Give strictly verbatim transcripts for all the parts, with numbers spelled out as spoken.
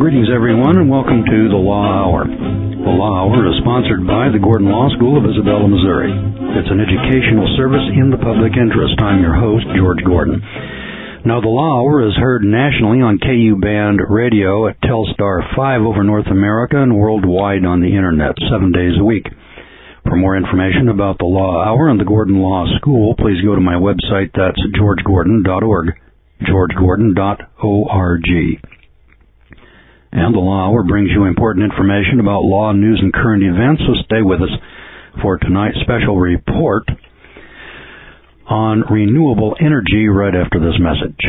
Greetings, everyone, and welcome to the Law Hour. The Law Hour is sponsored by the Gordon Law School of Isabella, Missouri. It's an educational service in the public interest. I'm your host, George Gordon. Now, the Law Hour is heard nationally on K U Band Radio at Telstar five over North America and worldwide on the Internet, seven days a week. For more information about the Law Hour and the Gordon Law School, please go to my website. That's george gordon dot org, george gordon dot org. And the Law Hour brings you important information about law, news, and current events, so stay with us for tonight's special report on renewable energy right after this message.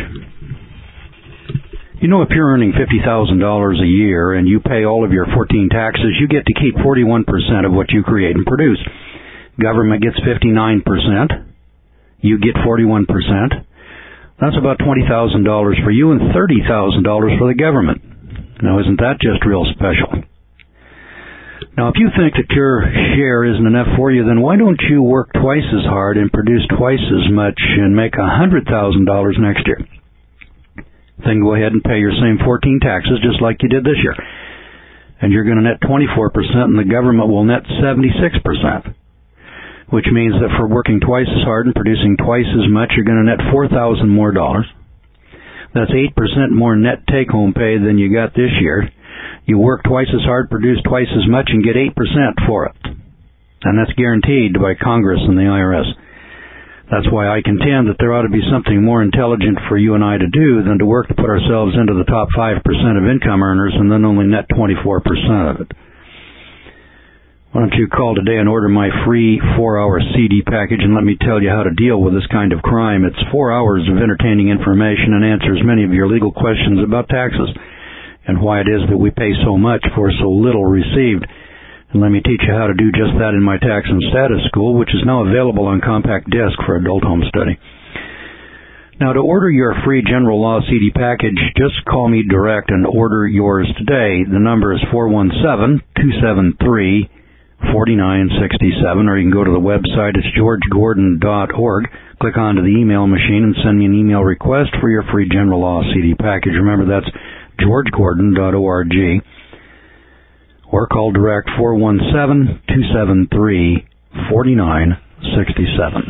You know, if you're earning fifty thousand dollars a year and you pay all of your fourteen taxes, you get to keep forty-one percent of what you create and produce. Government gets fifty-nine percent. You get forty-one percent. That's about twenty thousand dollars for you and thirty thousand dollars for the government. Now, isn't that just real special? Now, if you think that your share isn't enough for you, then why don't you work twice as hard and produce twice as much and make one hundred thousand dollars next year? Then go ahead and pay your same fourteen taxes just like you did this year. And you're going to net twenty-four percent and the government will net seventy-six percent. Which means that for working twice as hard and producing twice as much, you're going to net four thousand dollars more dollars. That's eight percent more net take-home pay than you got this year. You work twice as hard, produce twice as much, and get eight percent for it. And that's guaranteed by Congress and the I R S. That's why I contend that there ought to be something more intelligent for you and I to do than to work to put ourselves into the top five percent of income earners and then only net twenty-four percent of it. Why don't you call today and order my free four-hour C D package and let me tell you how to deal with this kind of crime. It's four hours of entertaining information and answers many of your legal questions about taxes and why it is that we pay so much for so little received. And let me teach you how to do just that in my Tax and Status School, which is now available on compact disc for adult home study. Now, to order your free General Law C D package, just call me direct and order yours today. The number is four one seven, two seven three, four nine six seven, or you can go to the website. It's george gordon dot org. Click onto the email machine and send me an email request for your free General Law C D package. Remember, that's george gordon dot org. Or call direct four one seven, two seven three, four nine six seven.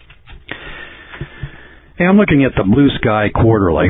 Hey, I'm looking at the Blue Sky Quarterly.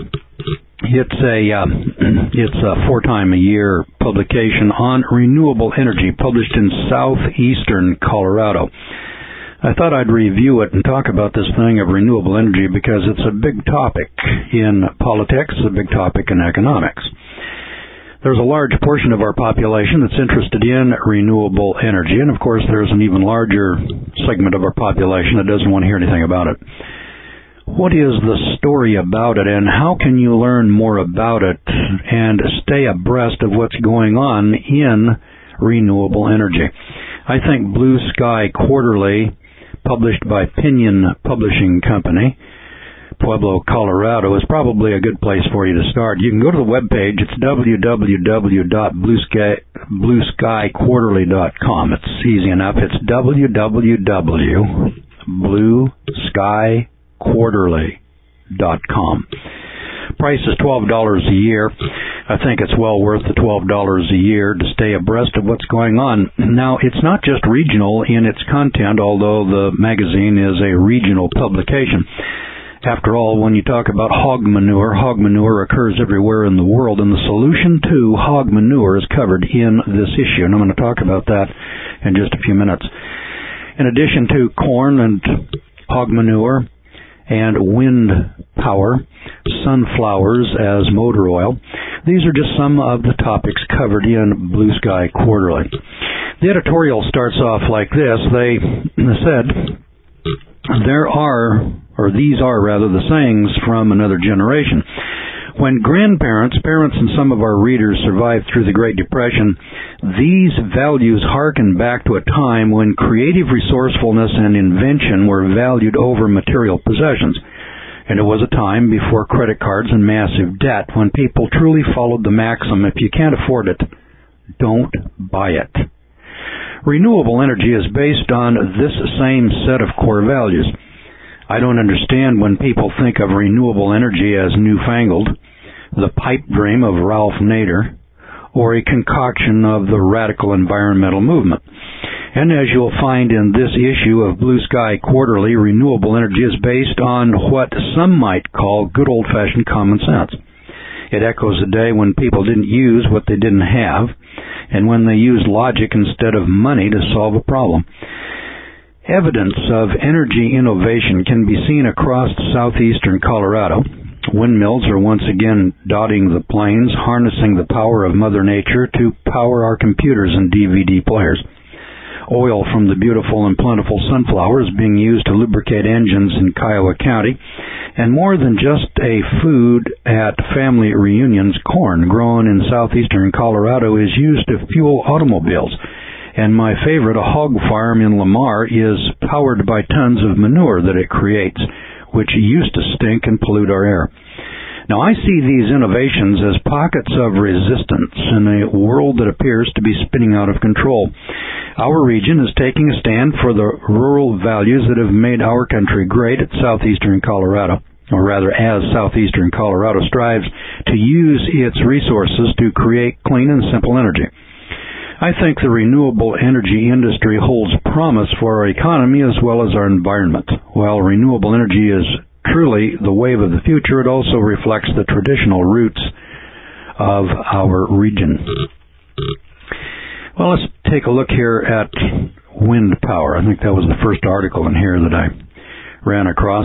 It's a uh, it's a four time a year publication on renewable energy, published in southeastern Colorado. I thought I'd review it and talk about this thing of renewable energy because it's a big topic in politics, a big topic in economics. There's a large portion of our population that's interested in renewable energy, and of course there's an even larger segment of our population that doesn't want to hear anything about it. What is the story about it, and how can you learn more about it and stay abreast of what's going on in renewable energy? I think Blue Sky Quarterly, published by Pinion Publishing Company, Pueblo, Colorado, is probably a good place for you to start. You can go to the webpage. It's w w w dot blue sky quarterly dot com. It's easy enough. It's w w w dot blue sky quarterly dot com. Price is twelve dollars a year. I think it's well worth the twelve dollars a year to stay abreast of what's going on. Now, it's not just regional in its content, although the magazine is a regional publication. After all, when you talk about hog manure, hog manure occurs everywhere in the world, and the solution to hog manure is covered in this issue, and I'm going to talk about that in just a few minutes. In addition to corn and hog manure and wind power, sunflowers as motor oil, these are just some of the topics covered in Blue Sky Quarterly. The editorial starts off like this. They said, there are, or these are rather, the sayings from another generation. When grandparents, parents, and some of our readers survived through the Great Depression, these values harken back to a time when creative resourcefulness and invention were valued over material possessions. And it was a time before credit cards and massive debt, when people truly followed the maxim, if you can't afford it, don't buy it. Renewable energy is based on this same set of core values. I don't understand when people think of renewable energy as newfangled. the pipe dream of Ralph Nader, or a concoction of the radical environmental movement. And as you'll find in this issue of Blue Sky Quarterly, renewable energy is based on what some might call good old-fashioned common sense. It echoes a day when people didn't use what they didn't have, and when they used logic instead of money to solve a problem. Evidence of energy innovation can be seen across southeastern Colorado. Windmills are once again dotting the plains, harnessing the power of Mother Nature to power our computers and D V D players. Oil from the beautiful and plentiful sunflower is being used to lubricate engines in Kiowa County. And more than just a food at family reunions, corn grown in southeastern Colorado is used to fuel automobiles. And my favorite, a hog farm in Lamar, is powered by tons of manure that it creates, which used to stink and pollute our air. Now, I see these innovations as pockets of resistance in a world that appears to be spinning out of control. Our region is taking a stand for the rural values that have made our country great at southeastern Colorado, or rather as southeastern Colorado strives to use its resources to create clean and simple energy. I think the renewable energy industry holds promise for our economy as well as our environment. While renewable energy is truly the wave of the future, it also reflects the traditional roots of our region. Well, let's take a look here at wind power. I think that was the first article in here that I ran across.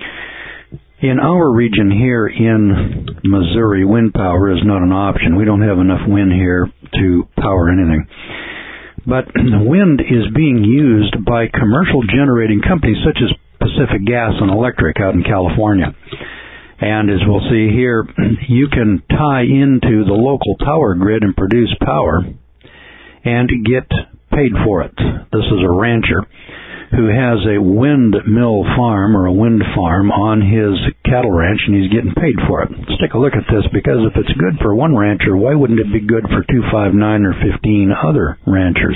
In our region here in Missouri, wind power is not an option. We don't have enough wind here to power anything. But wind is being used by commercial generating companies such as Pacific Gas and Electric out in California. And as we'll see here, you can tie into the local power grid and produce power and get paid for it. This is a rancher who has a windmill farm or a wind farm on his cattle ranch, and he's getting paid for it. Let's take a look at this, because if it's good for one rancher, why wouldn't it be good for two, five, nine, or fifteen other ranchers?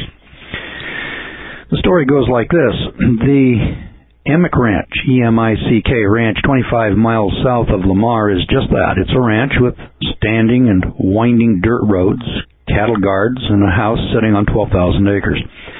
The story goes like this. The Emick Ranch, E M I C K Ranch, twenty-five miles south of Lamar, is just that. It's a ranch with standing and winding dirt roads, cattle guards, and a house sitting on twelve thousand acres.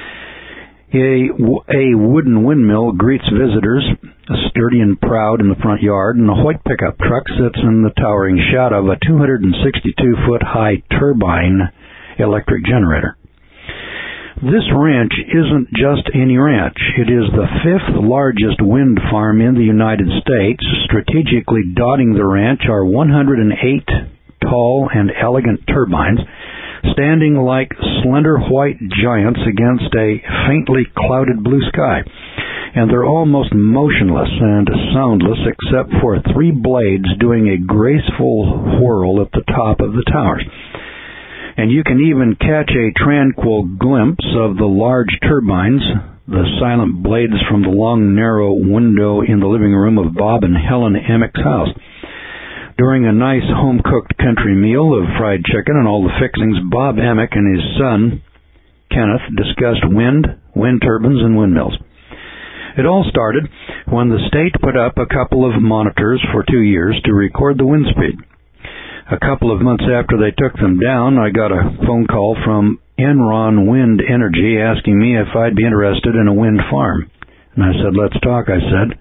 A, a wooden windmill greets visitors, sturdy and proud in the front yard, and a white pickup truck sits in the towering shadow of a two hundred sixty-two foot high turbine electric generator. This ranch isn't just any ranch. It is the fifth largest wind farm in the United States. Strategically dotting the ranch are one hundred eight tall and elegant turbines, standing like slender white giants against a faintly clouded blue sky. And they're almost motionless and soundless except for three blades doing a graceful whirl at the top of the towers. And you can even catch a tranquil glimpse of the large turbines, the silent blades from the long, narrow window in the living room of Bob and Helen Emick's house. During a nice home-cooked country meal of fried chicken and all the fixings, Bob Emick and his son, Kenneth, discussed wind, wind turbines, and windmills. It all started when the state put up a couple of monitors for two years to record the wind speed. A couple of months after they took them down, I got a phone call from Enron Wind Energy asking me if I'd be interested in a wind farm. And I said, let's talk, I said.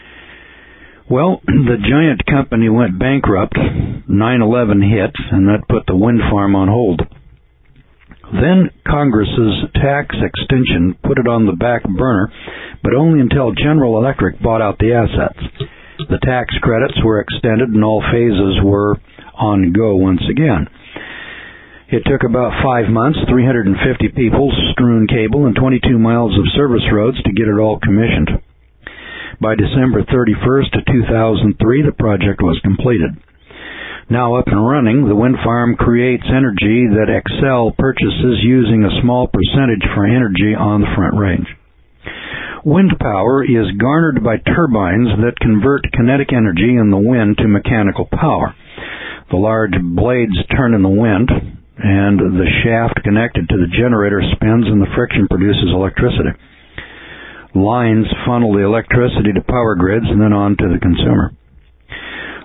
Well, the giant company went bankrupt, nine eleven hit, and that put the wind farm on hold. Then Congress's tax extension put it on the back burner, but only until General Electric bought out the assets. The tax credits were extended and all phases were on go once again. It took about five months, three hundred fifty people, strewn cable, and twenty-two miles of service roads to get it all commissioned. By December thirty-first, two thousand three, the project was completed. Now up and running, the wind farm creates energy that Xcel purchases using a small percentage for energy on the Front Range. Wind power is garnered by turbines that convert kinetic energy in the wind to mechanical power. The large blades turn in the wind, and the shaft connected to the generator spins, and the friction produces electricity. Lines funnel the electricity to power grids and then on to the consumer.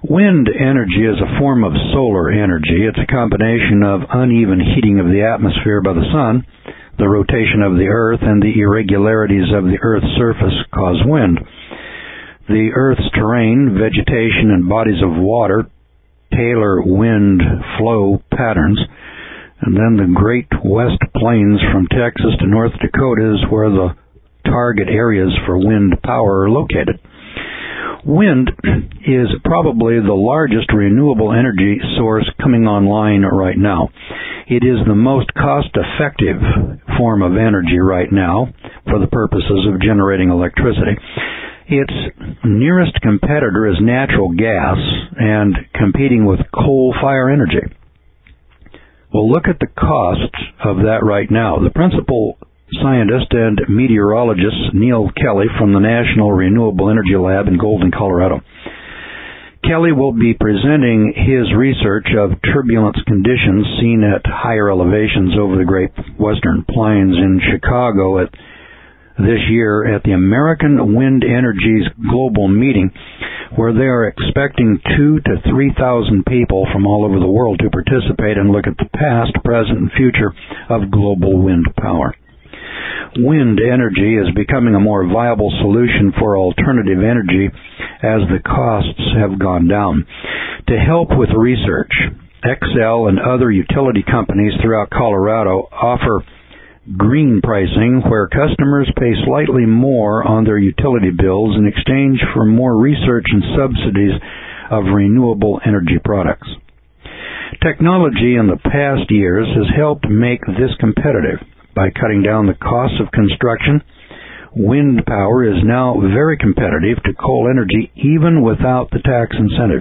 Wind energy is a form of solar energy. It's a combination of uneven heating of the atmosphere by the sun, the rotation of the earth, and the irregularities of the earth's surface cause wind. The earth's terrain, vegetation, and bodies of water tailor wind flow patterns. And then the Great West Plains from Texas to North Dakota is where the target areas for wind power are located. Wind is probably the largest renewable energy source coming online right now. It is the most cost-effective form of energy right now for the purposes of generating electricity. Its nearest competitor is natural gas and competing with coal-fired energy. Well, look at the costs of that right now. The principal scientist and meteorologist, Neil Kelly, from the National Renewable Energy Lab in Golden, Colorado. Kelly will be presenting his research of turbulence conditions seen at higher elevations over the Great Western Plains in Chicago at this year at the American Wind Energy's global meeting, where they are expecting two to three thousand people from all over the world to participate and look at the past, present, and future of global wind power. Wind energy is becoming a more viable solution for alternative energy as the costs have gone down. To help with research, Xcel and other utility companies throughout Colorado offer green pricing, where customers pay slightly more on their utility bills in exchange for more research and subsidies of renewable energy products. Technology in the past years has helped make this competitive. By cutting down the costs of construction, wind power is now very competitive to coal energy even without the tax incentives.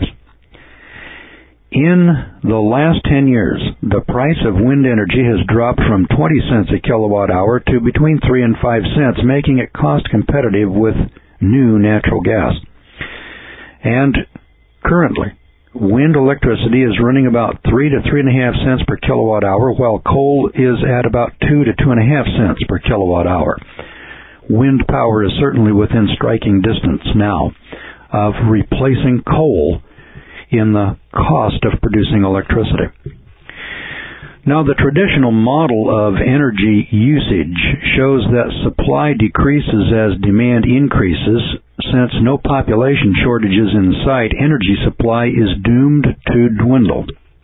In the last ten years, the price of wind energy has dropped from twenty cents a kilowatt hour to between three and five cents, making it cost competitive with new natural gas. And currently, wind electricity is running about three to three and a half cents per kilowatt hour, while coal is at about two to two and a half cents per kilowatt hour. Wind power is certainly within striking distance now of replacing coal in the cost of producing electricity. Now, the traditional model of energy usage shows that supply decreases as demand increases. Since no population shortages in sight, energy supply is doomed to dwindle.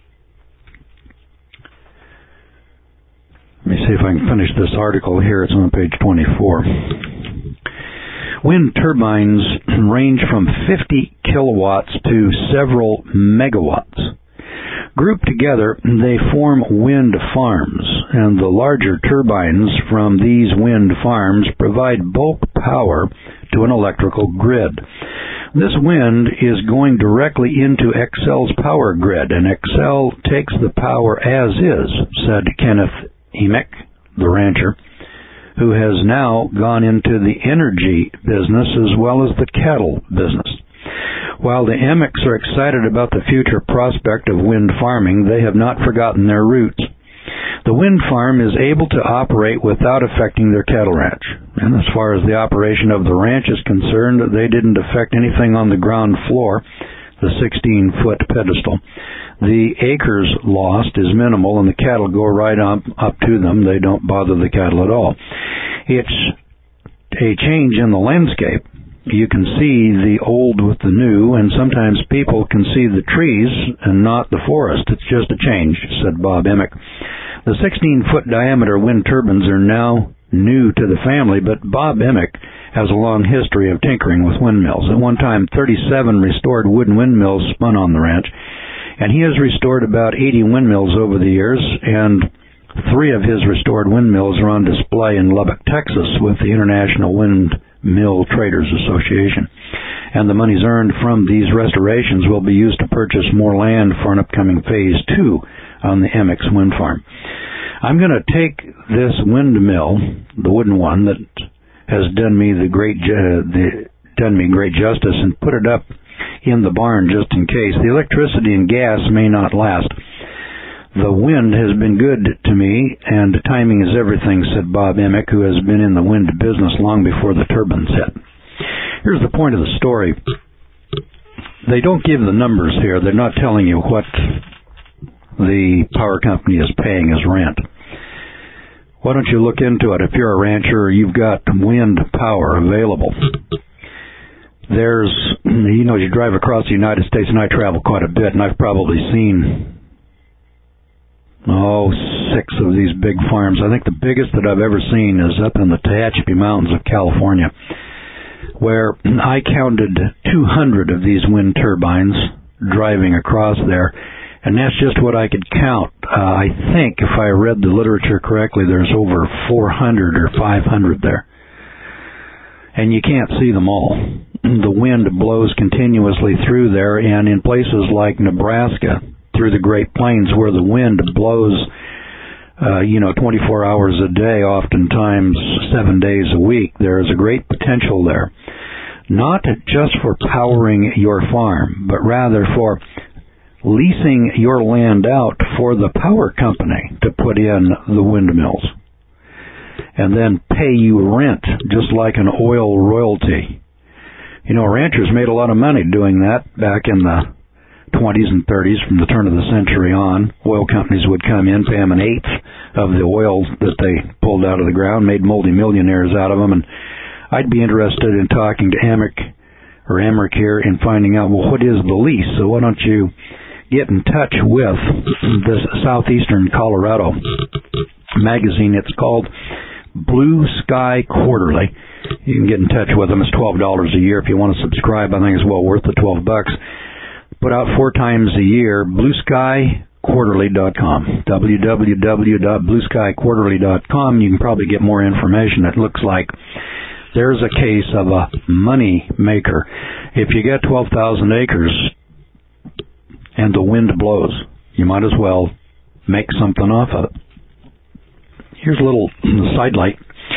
Let me see if I can finish this article here. It's on page twenty-four. Wind turbines range from fifty kilowatts to several megawatts. Grouped together, they form wind farms, and the larger turbines from these wind farms provide bulk power to an electrical grid. This wind is going directly into Xcel's power grid, and Xcel takes the power as is, said Kenneth Emick, the rancher, who has now gone into the energy business as well as the cattle business. While the Emicks are excited about the future prospect of wind farming, they have not forgotten their roots. The wind farm is able to operate without affecting their cattle ranch. And as far as the operation of the ranch is concerned, they didn't affect anything on the ground floor, the sixteen-foot pedestal. The acres lost is minimal, and the cattle go right up, up to them. They don't bother the cattle at all. It's a change in the landscape. You can see the old with the new, and sometimes people can see the trees and not the forest. It's just a change, said Bob Emick. The sixteen-foot diameter wind turbines are now new to the family, but Bob Emick has a long history of tinkering with windmills. At one time, thirty-seven restored wooden windmills spun on the ranch, and he has restored about eighty windmills over the years, and three of his restored windmills are on display in Lubbock, Texas, with the International Windmill Traders Association. And the monies earned from these restorations will be used to purchase more land for an upcoming phase two on the Emick's wind farm. I'm going to take this windmill, the wooden one that has done me the great uh, the, done me great justice, and put it up in the barn just in case. The electricity and gas may not last. The wind has been good to me, and timing is everything, said Bob Emick, who has been in the wind business long before the turbines hit. Here's the point of the story. they don't give the numbers here. They're not telling you what the power company is paying as rent. Why don't you look into it? If you're a rancher, you've got wind power available. There's, you know, you drive across the United States, and I travel quite a bit, and I've probably seen, oh, six of these big farms. I think the biggest that I've ever seen is up in the Tehachapi Mountains of California, where I counted two hundred of these wind turbines driving across there, and that's just what I could count. Uh, I think, if I read the literature correctly, there's over four hundred or five hundred there. And you can't see them all. The wind blows continuously through there, and in places like Nebraska, through the Great Plains, where the wind blows, uh, you know, twenty-four hours a day, oftentimes seven days a week, there is a great potential there. Not just for powering your farm, but rather for leasing your land out for the power company to put in the windmills, and then pay you rent, just like an oil royalty. You know, ranchers made a lot of money doing that back in the twenties and thirties, from the turn of the century on. Oil companies would come in, pay them an eighth of the oil that they pulled out of the ground, made multi-millionaires out of them, and I'd be interested in talking to Emmerich, or Emmerich here, and finding out, well, what is the lease? So why don't you get in touch with this Southeastern Colorado magazine. It's called Blue Sky Quarterly. You can get in touch with them. It's twelve dollars a year. If you want to subscribe, I think it's well worth the twelve bucks. Put out four times a year, blue sky quarterly dot com. w w w dot blue sky quarterly dot com. You can probably get more information. It looks like there's a case of a money maker. If you get twelve thousand acres and the wind blows, you might as well make something off of it. Here's a little sidelight.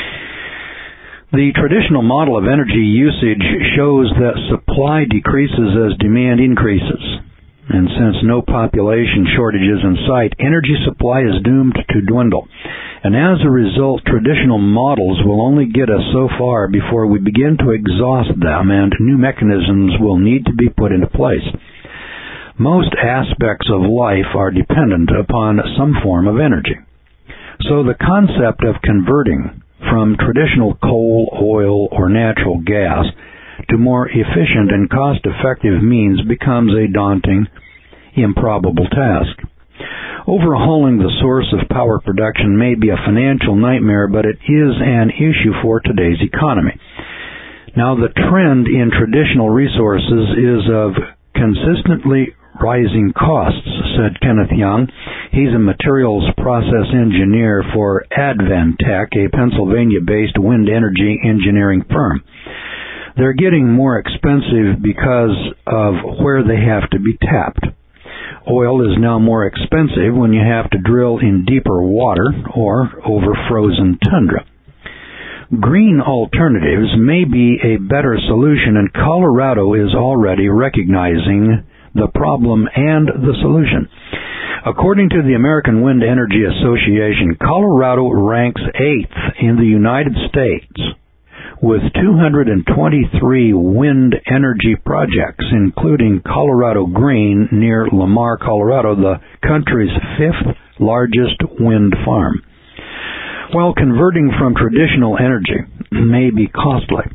The traditional model of energy usage shows that supply decreases as demand increases. And since no population shortage is in sight, energy supply is doomed to dwindle. And as a result, traditional models will only get us so far before we begin to exhaust them, and new mechanisms will need to be put into place. Most aspects of life are dependent upon some form of energy. So the concept of converting from traditional coal, oil, or natural gas to more efficient and cost-effective means becomes a daunting, improbable task. Overhauling the source of power production may be a financial nightmare, but it is an issue for today's economy. Now, the trend in traditional resources is of consistently rising costs, said Kenneth Young. He's a materials process engineer for Advantech, a Pennsylvania-based wind energy engineering firm. They're getting more expensive because of where they have to be tapped. Oil is now more expensive when you have to drill in deeper water or over frozen tundra. Green alternatives may be a better solution, and Colorado is already recognizing the problem and the solution. According to the American Wind Energy Association, Colorado ranks eighth in the United States with two hundred twenty-three wind energy projects, including Colorado Green near Lamar, Colorado, the country's fifth largest wind farm. While converting from traditional energy may be costly,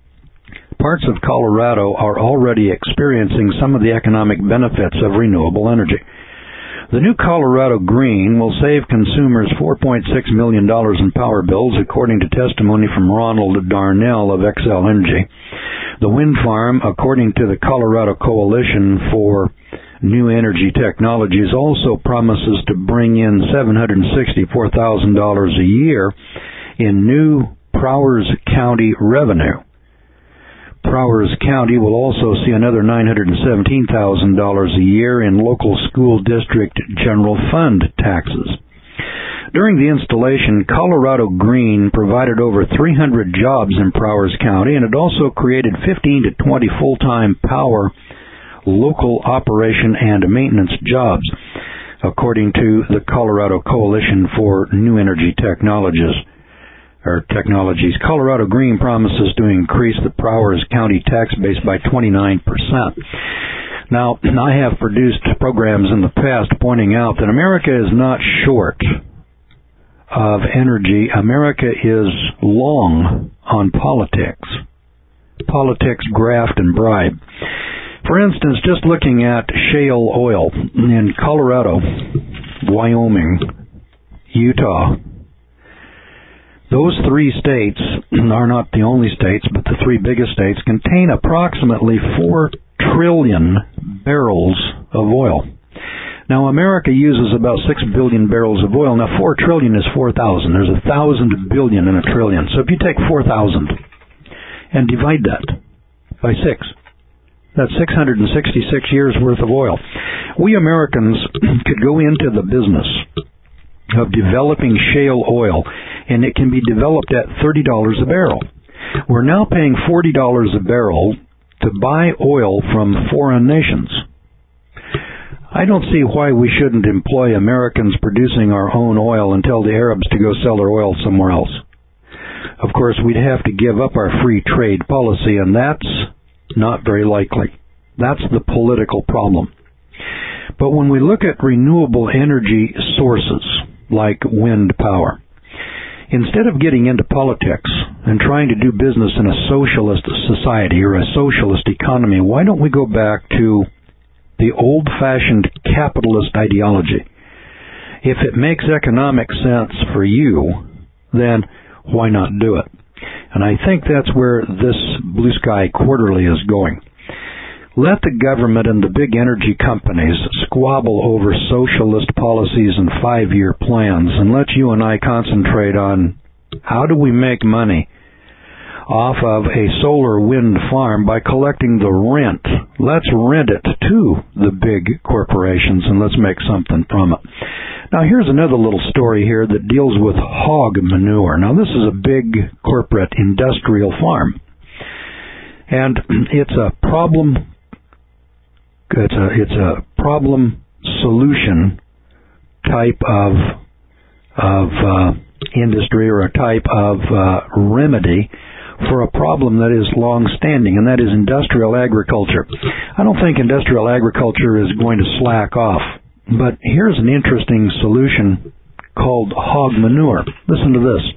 parts of Colorado are already experiencing some of the economic benefits of renewable energy. The new Colorado Green will save consumers four point six million dollars in power bills, according to testimony from Ronald Darnell of Xcel Energy. The wind farm, according to the Colorado Coalition for New Energy Technologies, also promises to bring in seven hundred sixty-four thousand dollars a year in new Prowers County revenue. Prowers County will also see another nine hundred seventeen thousand dollars a year in local school district general fund taxes. During the installation, Colorado Green provided over three hundred jobs in Prowers County, and it also created fifteen to twenty full-time power local operation and maintenance jobs, according to the Colorado Coalition for New Energy Technologies. Or technologies. Colorado Green promises to increase the Prowers County tax base by twenty-nine percent. Now, I have produced programs in the past pointing out that America is not short of energy. America is long on politics. Politics, graft, and bribe. For instance, just looking at shale oil in Colorado, Wyoming, Utah, those three states are not the only states, but the three biggest states contain approximately four trillion barrels of oil. Now, America uses about six billion barrels of oil. Now, four trillion is four thousand. There's a thousand billion in a trillion. So if you take four thousand and divide that by six, that's six hundred sixty-six years worth of oil. We Americans could go into the business of developing shale oil, and it can be developed at thirty dollars a barrel. We're now paying forty dollars a barrel to buy oil from foreign nations. I don't see why we shouldn't employ Americans producing our own oil and tell the Arabs to go sell their oil somewhere else. Of course, we'd have to give up our free trade policy, and that's not very likely. That's the political problem. But when we look at renewable energy sources, like wind power, instead of getting into politics and trying to do business in a socialist society or a socialist economy, why don't we go back to the old-fashioned capitalist ideology? If it makes economic sense for you, then why not do it? And I think that's where this Blue Sky Quarterly is going. Let the government and the big energy companies squabble over socialist policies and five-year plans, and let you and I concentrate on how do we make money off of a solar wind farm by collecting the rent. Let's rent it to the big corporations, and let's make something from it. Now, here's another little story here that deals with hog manure. Now, this is a big corporate industrial farm, and it's a problem. It's a it's a problem solution type of of uh, industry, or a type of uh, remedy for a problem that is long-standing, and that is industrial agriculture. I don't think industrial agriculture is going to slack off, but here's an interesting solution called hog manure. Listen to this.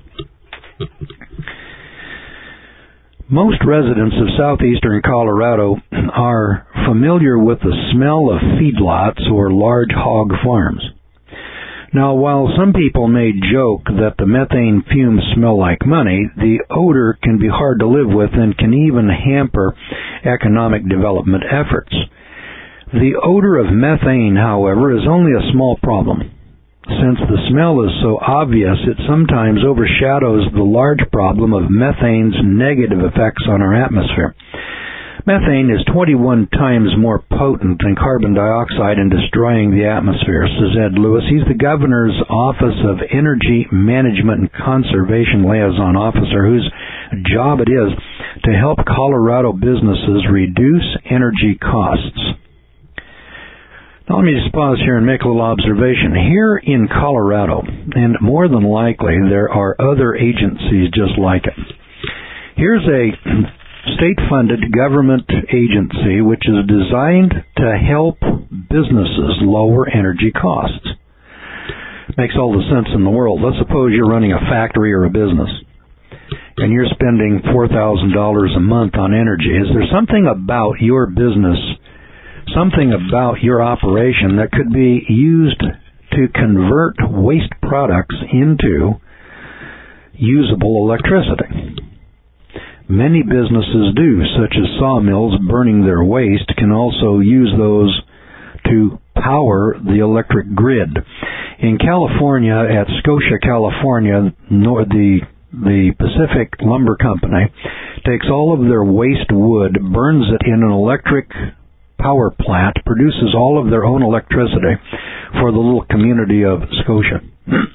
Most residents of southeastern Colorado are familiar with the smell of feedlots or large hog farms. Now, while some people may joke that the methane fumes smell like money, the odor can be hard to live with and can even hamper economic development efforts. The odor of methane, however, is only a small problem. Since the smell is so obvious, it sometimes overshadows the large problem of methane's negative effects on our atmosphere. Methane is twenty-one times more potent than carbon dioxide in destroying the atmosphere, says Ed Lewis. He's the governor's Office of Energy Management and Conservation liaison officer, whose job it is to help Colorado businesses reduce energy costs. Now, let me just pause here and make a little observation. Here in Colorado, and more than likely there are other agencies just like it, here's a state-funded government agency which is designed to help businesses lower energy costs. Makes all the sense in the world. Let's suppose you're running a factory or a business, and you're spending four thousand dollars a month on energy. Is there something about your business, something about your operation that could be used to convert waste products into usable electricity? Many businesses do, such as sawmills burning their waste can also use those to power the electric grid. In California, at Scotia, California, the the Pacific Lumber Company takes all of their waste wood, burns it in an electric power plant, produces all of their own electricity for the little community of Scotia.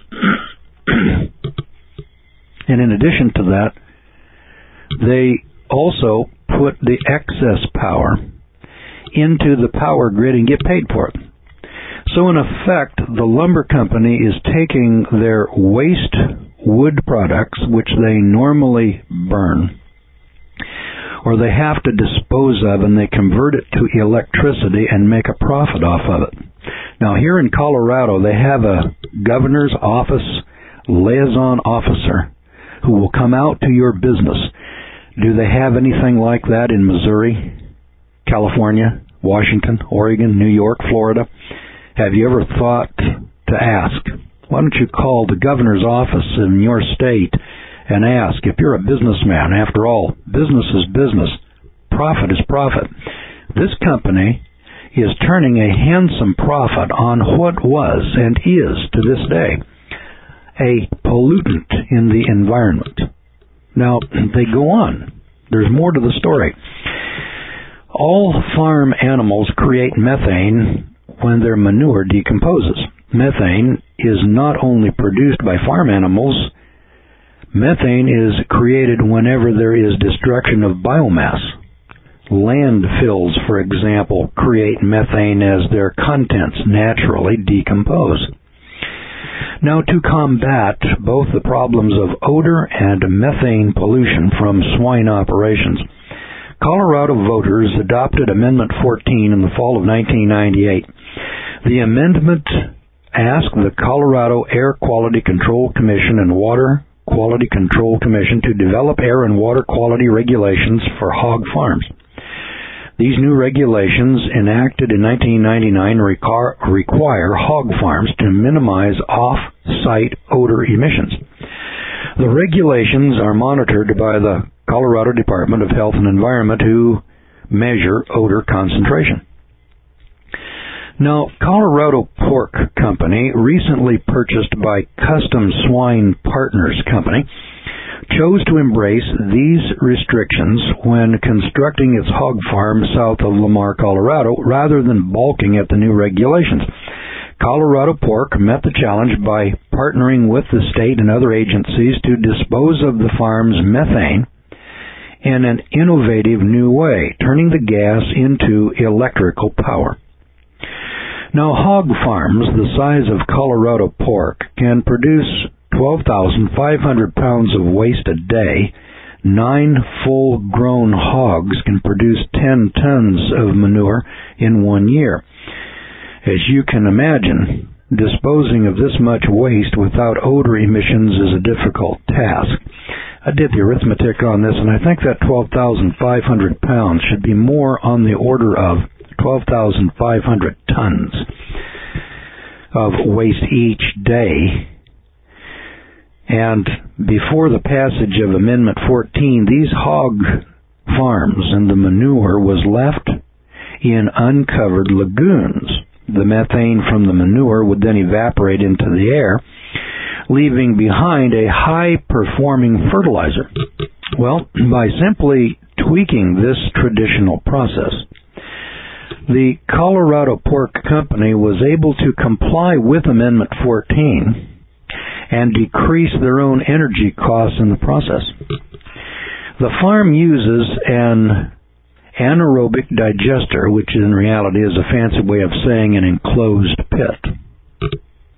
And in addition to that, they also put the excess power into the power grid and get paid for it. So in effect, the lumber company is taking their waste wood products, which they normally burn, or they have to dispose of, and they convert it to electricity and make a profit off of it. Now, here in Colorado, they have a governor's office liaison officer who will come out to your business. Do they have anything like that in Missouri, California, Washington, Oregon, New York, Florida? Have you ever thought to ask, why don't you call the governor's office in your state and ask, if you're a businessman, after all, business is business, profit is profit. This company is turning a handsome profit on what was and is, to this day, a pollutant in the environment. Now, they go on. There's more to the story. All farm animals create methane when their manure decomposes. Methane is not only produced by farm animals, methane is created whenever there is destruction of biomass. Landfills, for example, create methane as their contents naturally decompose. Now, to combat both the problems of odor and methane pollution from swine operations, Colorado voters adopted Amendment fourteen in the fall of nineteen ninety-eight. The amendment asked the Colorado Air Quality Control Commission and Water Quality Control Commission to develop air and water quality regulations for hog farms. These new regulations, enacted in nineteen ninety-nine, require, require hog farms to minimize off-site odor emissions. The regulations are monitored by the Colorado Department of Health and Environment, who measure odor concentration. Now, Colorado Pork Company, recently purchased by Custom Swine Partners Company, chose to embrace these restrictions when constructing its hog farm south of Lamar, Colorado, rather than balking at the new regulations. Colorado Pork met the challenge by partnering with the state and other agencies to dispose of the farm's methane in an innovative new way, turning the gas into electrical power. Now, hog farms the size of Colorado Pork can produce twelve thousand five hundred pounds of waste a day. Nine full-grown hogs can produce ten tons of manure in one year. As you can imagine, disposing of this much waste without odor emissions is a difficult task. I did the arithmetic on this, and I think that twelve thousand five hundred pounds should be more on the order of twelve thousand five hundred tons of waste each day. And before the passage of Amendment fourteen, these hog farms and the manure was left in uncovered lagoons. The methane from the manure would then evaporate into the air, leaving behind a high-performing fertilizer. Well, by simply tweaking this traditional process, the Colorado Pork Company was able to comply with Amendment fourteen and decrease their own energy costs in the process. The farm uses an anaerobic digester, which in reality is a fancy way of saying an enclosed pit.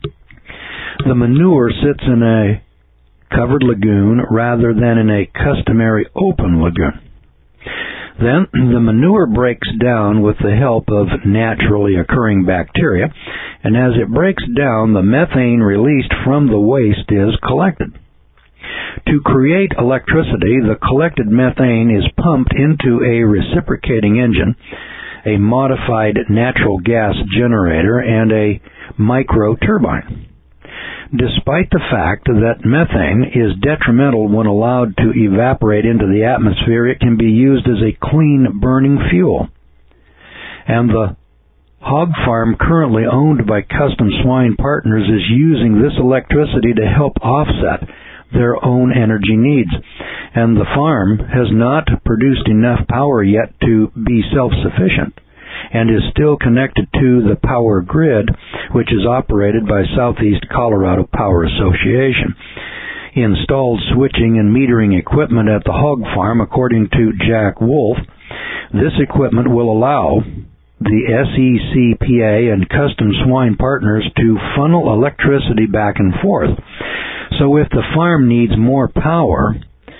The manure sits in a covered lagoon rather than in a customary open lagoon. Then the manure breaks down with the help of naturally occurring bacteria, and as it breaks down, the methane released from the waste is collected. To create electricity, the collected methane is pumped into a reciprocating engine, a modified natural gas generator, and a micro-turbine. Despite the fact that methane is detrimental when allowed to evaporate into the atmosphere, it can be used as a clean burning fuel. And the hog farm currently owned by Custom Swine Partners is using this electricity to help offset their own energy needs. And the farm has not produced enough power yet to be self-sufficient, and is still connected to the power grid, which is operated by Southeast Colorado Power Association. Installed switching and metering equipment at the hog farm, according to Jack Wolf, this equipment will allow the S E C P A and Custom Swine Partners to funnel electricity back and forth. So if the farm needs more power,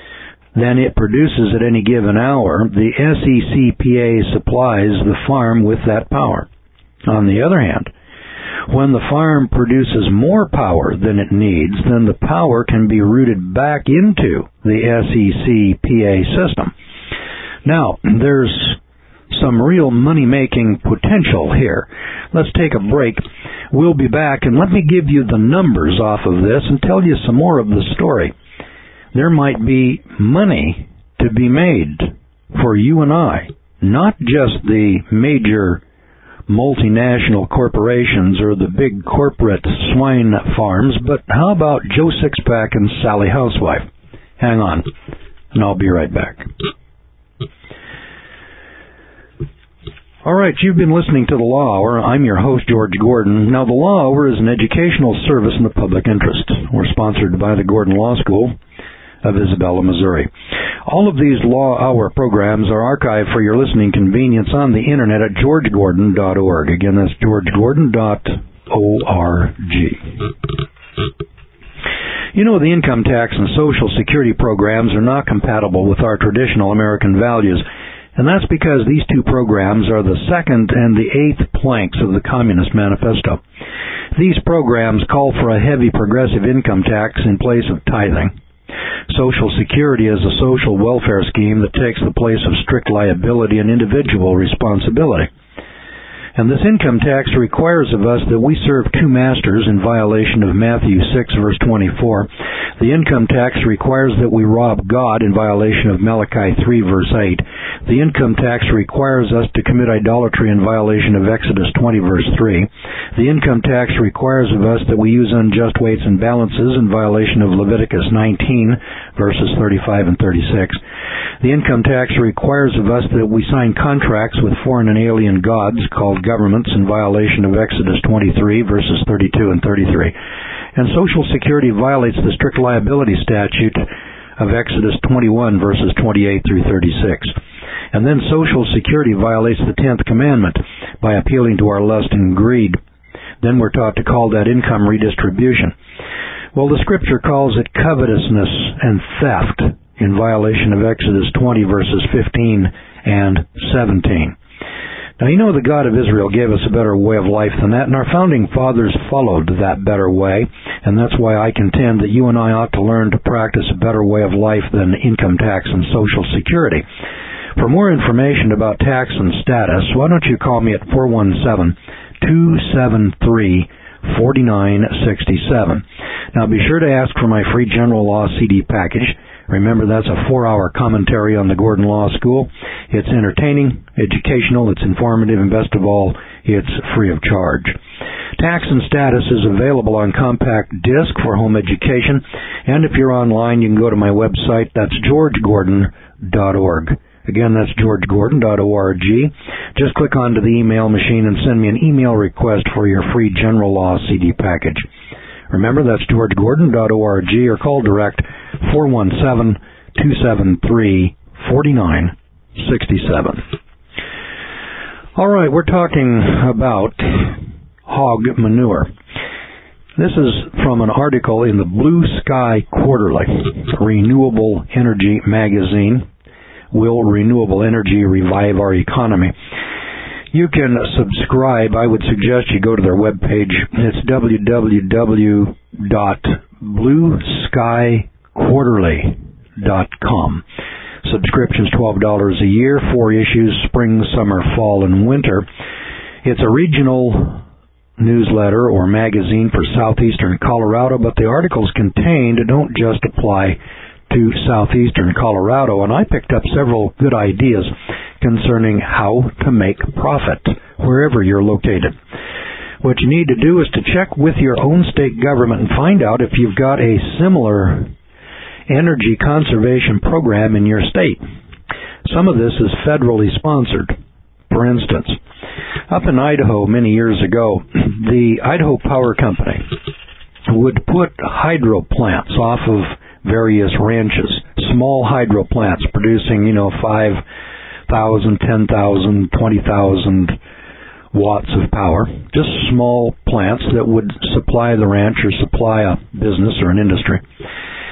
than it produces at any given hour, the S E C P A supplies the farm with that power. On the other hand, when the farm produces more power than it needs, then the power can be routed back into the S E C P A system. Now, there's some real money-making potential here. Let's take a break. We'll be back, and let me give you the numbers off of this and tell you some more of the story. There might be money to be made for you and I, not just the major multinational corporations or the big corporate swine farms, but how about Joe Sixpack and Sally Housewife? Hang on, and I'll be right back. All right, you've been listening to The Law Hour. I'm your host, George Gordon. Now, The Law Hour is an educational service in the public interest. We're sponsored by the Gordon Law School of Isabella, Missouri. All of these Law Hour programs are archived for your listening convenience on the internet at george gordon dot org. Again, that's george gordon dot org. You know, the income tax and Social Security programs are not compatible with our traditional American values, and that's because these two programs are the second and the eighth planks of the Communist Manifesto. These programs call for a heavy progressive income tax in place of tithing. Social Security is a social welfare scheme that takes the place of strict liability and individual responsibility. And this income tax requires of us that we serve two masters in violation of Matthew six, verse twenty-four. The income tax requires that we rob God in violation of Malachi three, verse eight. The income tax requires us to commit idolatry in violation of Exodus twenty, verse three. The income tax requires of us that we use unjust weights and balances in violation of Leviticus nineteen, verses thirty-five and thirty-six. The income tax requires of us that we sign contracts with foreign and alien gods called governments in violation of Exodus twenty-three, verses thirty-two and thirty-three. And Social Security violates the strict liability statute of Exodus twenty-one, verses twenty-eight through thirty-six. And then Social Security violates the tenth commandment by appealing to our lust and greed. Then we're taught to call that income redistribution. Well, the Scripture calls it covetousness and theft in violation of Exodus twenty, verses fifteen and seventeen. Now, you know the God of Israel gave us a better way of life than that, and our founding fathers followed that better way, and that's why I contend that you and I ought to learn to practice a better way of life than income tax and Social Security. For more information about tax and status, why don't you call me at four one seven, two seven three, four nine six seven. Now, be sure to ask for my free general law C D package. Remember, that's a four-hour commentary on the Gordon Law School. It's entertaining, educational, it's informative, and best of all, it's free of charge. Tax and Status is available on compact disc for home education, and if you're online, you can go to my website. That's george gordon dot org. Again, that's george gordon dot org. Just click onto the email machine and send me an email request for your free general law C D package. Remember, that's george gordon dot org, or call direct four one seven, two seven three, four nine six seven. All right, we're talking about hog manure. This is from an article in the Blue Sky Quarterly, Renewable Energy Magazine. Will renewable energy revive our economy? You can subscribe. I would suggest you go to their webpage. It's w w w dot blue sky quarterly dot com. Subscription's twelve dollars a year, four issues, spring, summer, fall, and winter. It's a regional newsletter or magazine for southeastern Colorado, but the articles contained don't just apply to southeastern Colorado, and I picked up several good ideas concerning how to make profit wherever you're located. What you need to do is to check with your own state government and find out if you've got a similar energy conservation program in your state. Some of this is federally sponsored. For instance, up in Idaho many years ago, the Idaho Power Company would put hydro plants off of various ranches, small hydro plants producing, you know, five thousand, ten thousand, twenty thousand watts of power, just small plants that would supply the ranch or supply a business or an industry.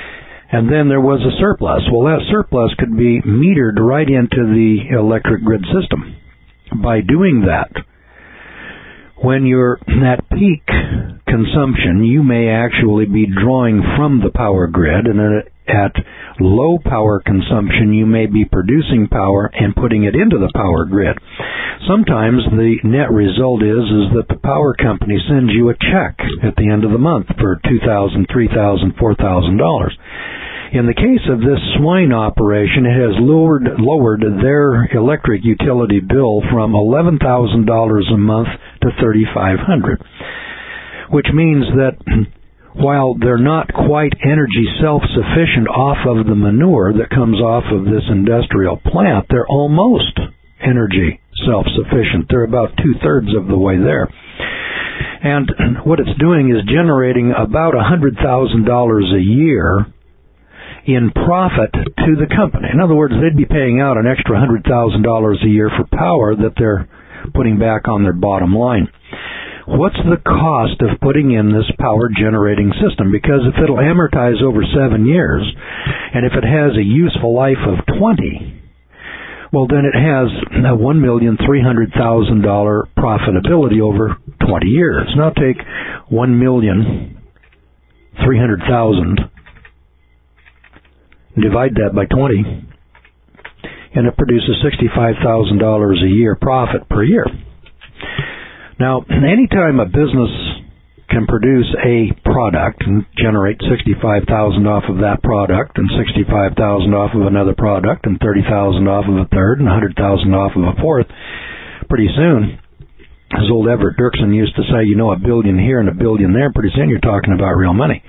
And then there was a surplus. Well, that surplus could be metered right into the electric grid system. By doing that, when you're at peak consumption, you may actually be drawing from the power grid, and at low power consumption, you may be producing power and putting it into the power grid. Sometimes the net result is, is that the power company sends you a check at the end of the month for two thousand dollars, three thousand dollars, four thousand dollars. In the case of this swine operation, it has lowered lowered their electric utility bill from eleven thousand dollars a month to thirty-five hundred dollars, which means that while they're not quite energy self-sufficient off of the manure that comes off of this industrial plant, they're almost energy self-sufficient. They're about two-thirds of the way there. And what it's doing is generating about one hundred thousand dollars a year in profit to the company. In other words, they'd be paying out an extra one hundred thousand dollars a year for power that they're putting back on their bottom line. What's the cost of putting in this power generating system? Because if it'll amortize over seven years, and if it has a useful life of twenty, well, then it has a one million three hundred thousand dollars profitability over twenty years. Now take one million three hundred thousand dollars, divide that by twenty, and it produces sixty-five thousand dollars a year profit per year. Now, anytime a business can produce a product and generate sixty-five thousand dollars off of that product, and sixty-five thousand dollars off of another product, and thirty thousand dollars off of a third, and one hundred thousand dollars off of a fourth, pretty soon, as old Everett Dirksen used to say, you know, a billion here and a billion there, pretty soon you're talking about real money.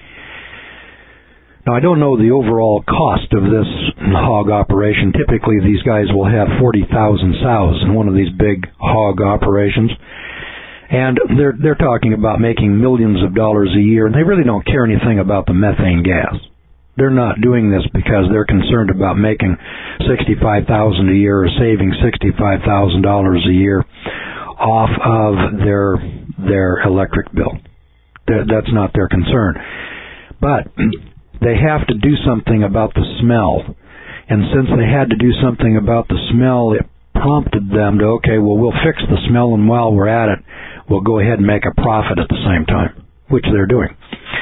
Now, I don't know the overall cost of this hog operation. Typically, these guys will have forty thousand sows in one of these big hog operations. And they're they're talking about making millions of dollars a year, and they really don't care anything about the methane gas. They're not doing this because they're concerned about making sixty-five thousand dollars a year or saving sixty-five thousand dollars a year off of their their electric bill. That's not their concern. But they have to do something about the smell. And since they had to do something about the smell, it prompted them to, okay, well, we'll fix the smell, and while we're at it, we'll go ahead and make a profit at the same time, which they're doing.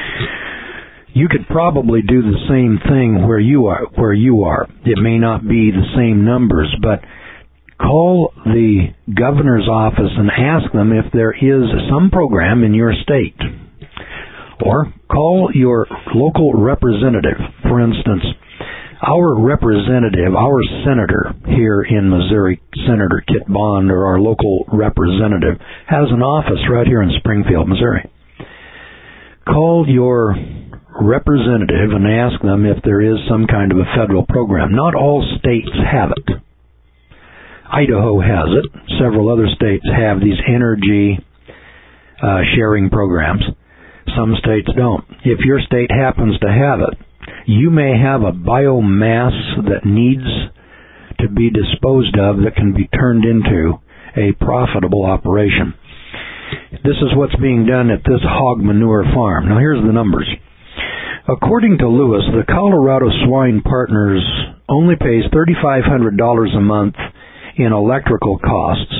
You could probably do the same thing where you are. Where you are. It may not be the same numbers, but call the governor's office and ask them if there is some program in your state. Or call your local representative. For instance, our representative, our senator here in Missouri, Senator Kit Bond, or our local representative, has an office right here in Springfield, Missouri. Call your representative and ask them if there is some kind of a federal program. Not all states have it. Idaho has it. Several other states have these energy uh, sharing programs. Some states don't. If your state happens to have it, you may have a biomass that needs to be disposed of that can be turned into a profitable operation. This is what's being done at this hog manure farm. Now here's the numbers. According to Lewis, the Colorado Swine Partners only pays three thousand five hundred dollars a month in electrical costs.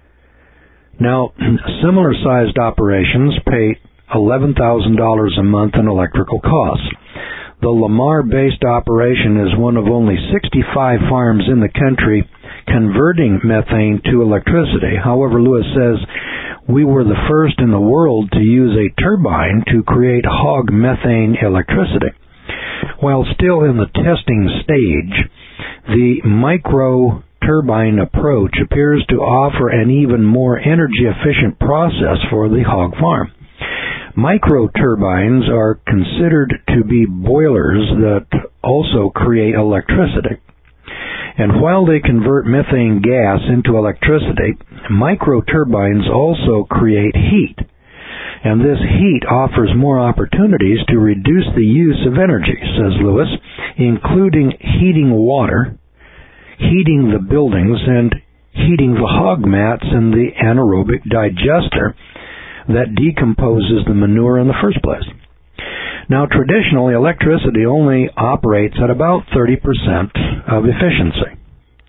Now, similar-sized operations pay eleven thousand dollars a month in electrical costs. The Lamar-based operation is one of only sixty-five farms in the country converting methane to electricity. However, Lewis says, we were the first in the world to use a turbine to create hog methane electricity. While still in the testing stage, the micro turbine approach appears to offer an even more energy-efficient process for the hog farm. Microturbines are considered to be boilers that also create electricity. And while they convert methane gas into electricity, microturbines also create heat. And this heat offers more opportunities to reduce the use of energy, says Lewis, including heating water, heating the buildings, and heating the hog mats and the anaerobic digester that decomposes the manure in the first place. Now, traditionally, electricity only operates at about thirty percent of efficiency.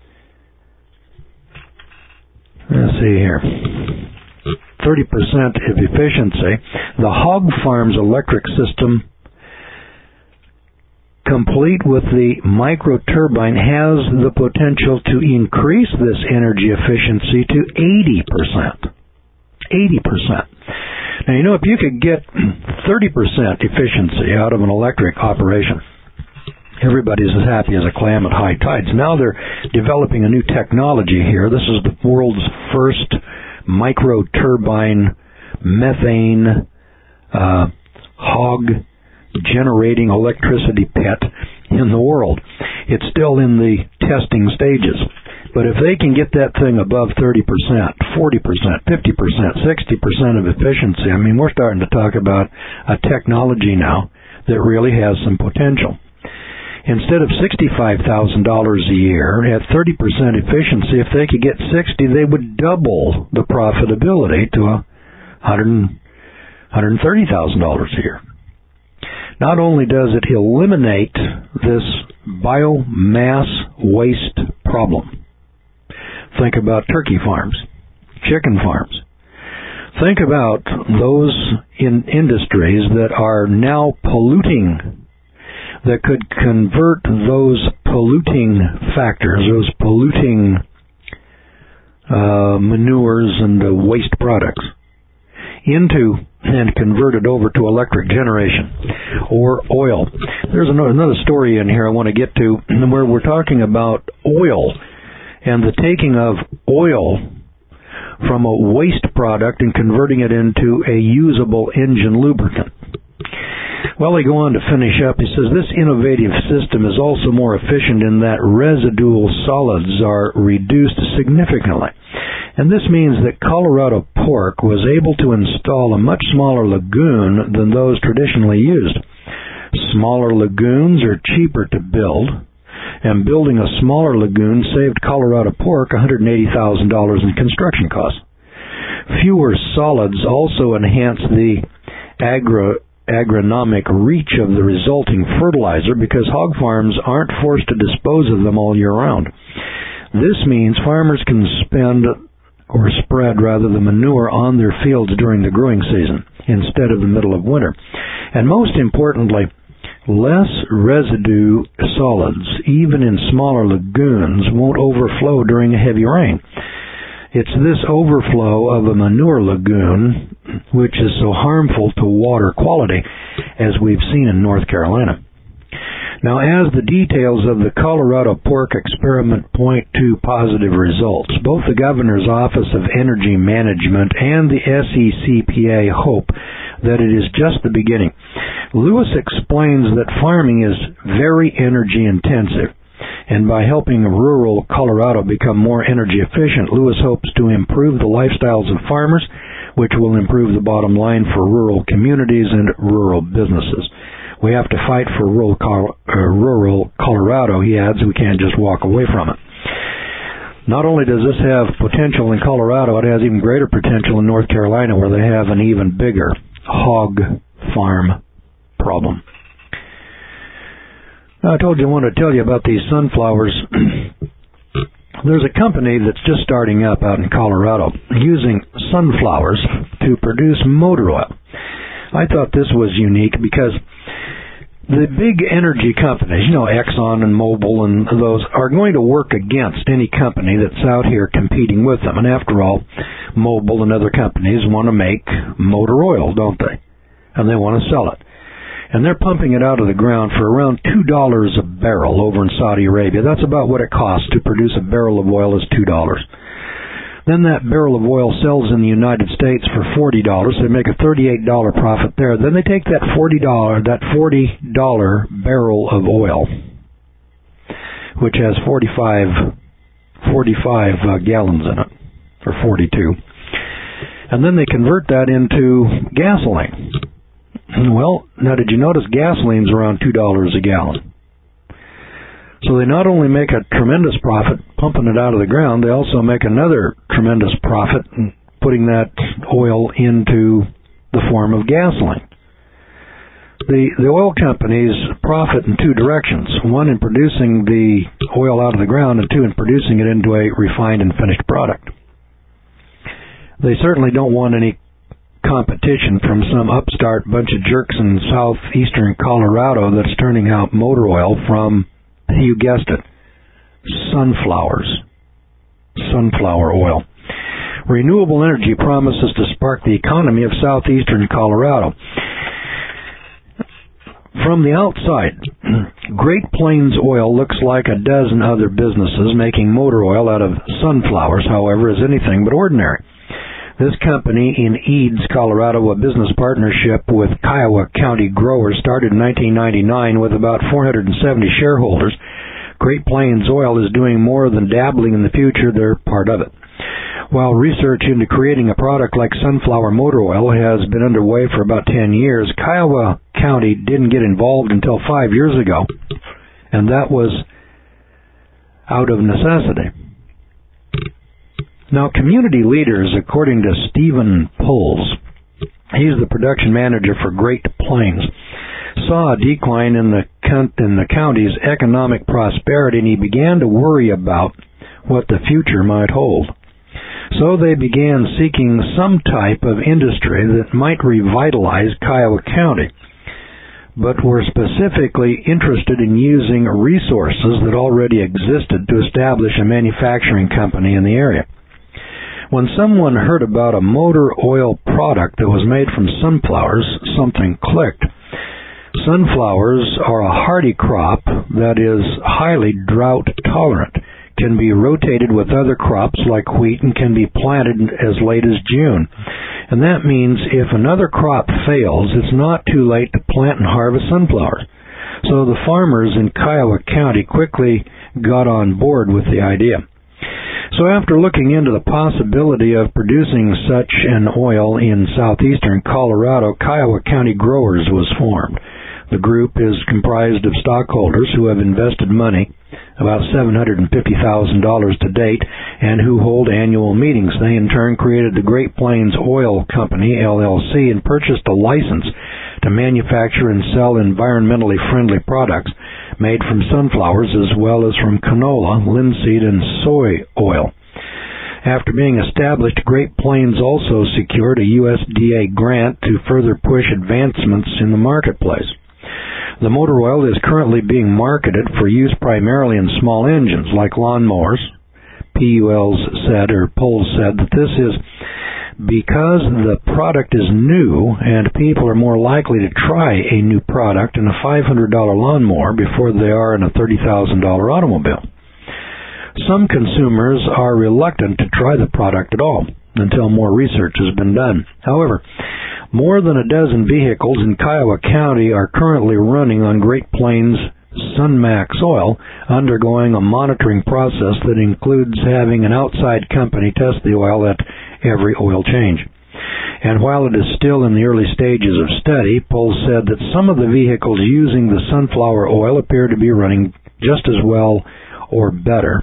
Let's see here. thirty percent of efficiency. The hog farm's electric system, complete with the microturbine, has the potential to increase this energy efficiency to eighty percent. eighty percent. Now, you know, if you could get thirty percent efficiency out of an electric operation, everybody's as happy as a clam at high tides. Now they're developing a new technology here. This is the world's first microturbine methane uh, hog generating electricity pit in the world. It's still in the testing stages. But if they can get that thing above thirty percent, forty percent, fifty percent, sixty percent of efficiency, I mean, we're starting to talk about a technology now that really has some potential. Instead of sixty-five thousand dollars a year at thirty percent efficiency, if they could get sixty, they would double the profitability to a one hundred, one hundred thirty thousand dollars a year. Not only does it eliminate this biomass waste problem. Think about turkey farms, chicken farms. Think about those in industries that are now polluting, that could convert those polluting factors, those polluting uh, manures and uh, waste products, into and convert it over to electric generation or oil. There's another, another story in here I want to get to where we're talking about oil and the taking of oil from a waste product and converting it into a usable engine lubricant. Well, they go on to finish up. He says, this innovative system is also more efficient in that residual solids are reduced significantly. And this means that Colorado Pork was able to install a much smaller lagoon than those traditionally used. Smaller lagoons are cheaper to build, and building a smaller lagoon saved Colorado Pork one hundred eighty thousand dollars in construction costs. Fewer solids also enhance the agro agronomic reach of the resulting fertilizer because hog farms aren't forced to dispose of them all year round. This means farmers can spend or spread rather the manure on their fields during the growing season instead of the middle of winter. And most importantly, less residue solids, even in smaller lagoons, won't overflow during a heavy rain. It's this overflow of a manure lagoon which is so harmful to water quality, as we've seen in North Carolina. Now, as the details of the Colorado Pork experiment point to positive results, both the Governor's Office of Energy Management and the S E C P A hope that it is just the beginning. Lewis explains that farming is very energy intensive, and by helping rural Colorado become more energy efficient, Lewis hopes to improve the lifestyles of farmers, which will improve the bottom line for rural communities and rural businesses. We have to fight for rural, uh, rural Colorado, he adds. We can't just walk away from it. Not only does this have potential in Colorado, it has even greater potential in North Carolina, where they have an even bigger hog farm problem. Now, I told you I wanted to tell you about these sunflowers. There's a company that's just starting up out in Colorado using sunflowers to produce motor oil. I thought this was unique because the big energy companies, you know, Exxon and Mobil and those, are going to work against any company that's out here competing with them. And after all, Mobil and other companies want to make motor oil, don't they? And they want to sell it. And they're pumping it out of the ground for around two dollars a barrel over in Saudi Arabia. That's about what it costs to produce a barrel of oil, is two dollars. Then that barrel of oil sells in the United States for forty dollars. They make a thirty-eight dollars profit there. Then they take that forty dollars, that forty dollars barrel of oil, which has forty-five, forty-five uh, gallons in it, or forty-two. And then they convert that into gasoline. Well, now did you notice gasoline's around two dollars a gallon? So they not only make a tremendous profit pumping it out of the ground, they also make another tremendous profit putting that oil into the form of gasoline. the, the oil companies profit in two directions. One, in producing the oil out of the ground, and two, in producing it into a refined and finished product. They certainly don't want any competition from some upstart bunch of jerks in southeastern Colorado that's turning out motor oil from, you guessed it, sunflowers. Sunflower oil. Renewable energy promises to spark the economy of southeastern Colorado. From the outside, Great Plains Oil looks like a dozen other businesses making motor oil out of sunflowers, however, is anything but ordinary. This company in Eads, Colorado, a business partnership with Kiowa County Growers, started in nineteen ninety-nine with about four hundred seventy shareholders. Great Plains Oil is doing more than dabbling in the future. They're part of it. While research into creating a product like sunflower motor oil has been underway for about ten years, Kiowa County didn't get involved until five years ago, and that was out of necessity. Now, community leaders, according to Stephen Pulls, he's the production manager for Great Plains, saw a decline in the in the county's economic prosperity, and he began to worry about what the future might hold. So they began seeking some type of industry that might revitalize Kiowa County, but were specifically interested in using resources that already existed to establish a manufacturing company in the area. When someone heard about a motor oil product that was made from sunflowers, something clicked. Sunflowers are a hardy crop that is highly drought tolerant, can be rotated with other crops like wheat, and can be planted as late as June. And that means if another crop fails, it's not too late to plant and harvest sunflowers. So the farmers in Kiowa County quickly got on board with the idea. So after looking into the possibility of producing such an oil in southeastern Colorado, Kiowa County Growers was formed. The group is comprised of stockholders who have invested money, about seven hundred fifty thousand dollars to date, and who hold annual meetings. They in turn created the Great Plains Oil Company, L L C, and purchased a license to manufacture and sell environmentally friendly products made from sunflowers as well as from canola, linseed, and soy oil. After being established, Great Plains also secured a U S D A grant to further push advancements in the marketplace. The motor oil is currently being marketed for use primarily in small engines like lawnmowers. P U Ls said, or Pulls said, that this is because the product is new and people are more likely to try a new product in a five hundred dollars lawnmower before they are in a thirty thousand dollars automobile. Some consumers are reluctant to try the product at all until more research has been done. However, more than a dozen vehicles in Kiowa County are currently running on Great Plains Sunmax oil, undergoing a monitoring process that includes having an outside company test the oil at every oil change. And while it is still in the early stages of study, Pulls said that some of the vehicles using the sunflower oil appear to be running just as well or better.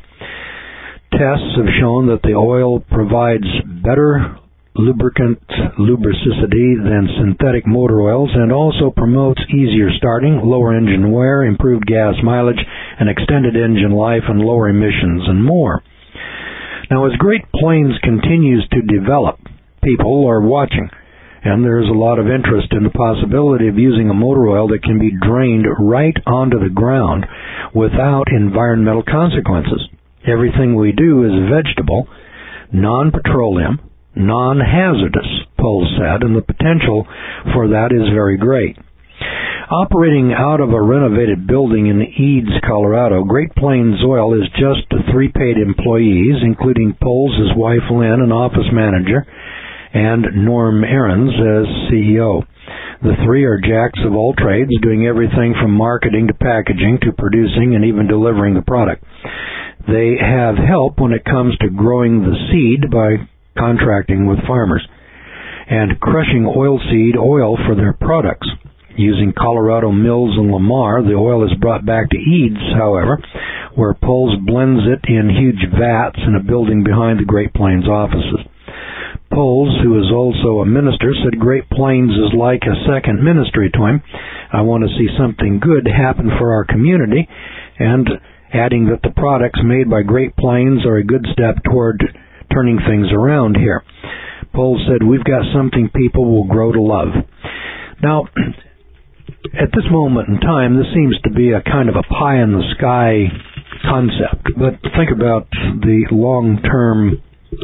Tests have shown that the oil provides better lubricant lubricity than synthetic motor oils and also promotes easier starting, lower engine wear, improved gas mileage, and extended engine life and lower emissions and more. Now, as Great Plains continues to develop, people are watching, and there's a lot of interest in the possibility of using a motor oil that can be drained right onto the ground without environmental consequences. Everything we do is vegetable, non-petroleum, non-hazardous, Pulls said, and the potential for that is very great. Operating out of a renovated building in Eads, Colorado, Great Plains Oil is just three paid employees, including Pulls, his wife Lynn, an office manager, and Norm Ahrens as C E O. The three are jacks of all trades, doing everything from marketing to packaging to producing and even delivering the product. They have help when it comes to growing the seed by contracting with farmers and crushing oilseed oil for their products. Using Colorado mills in Lamar, the oil is brought back to Eads, however, where Pulls blends it in huge vats in a building behind the Great Plains offices. Pulls, who is also a minister, said Great Plains is like a second ministry to him. I want to see something good happen for our community, and adding that the products made by Great Plains are a good step toward turning things around here. Pohl said, we've got something people will grow to love. Now, at this moment in time, this seems to be a kind of a pie-in-the-sky concept, but think about the long-term,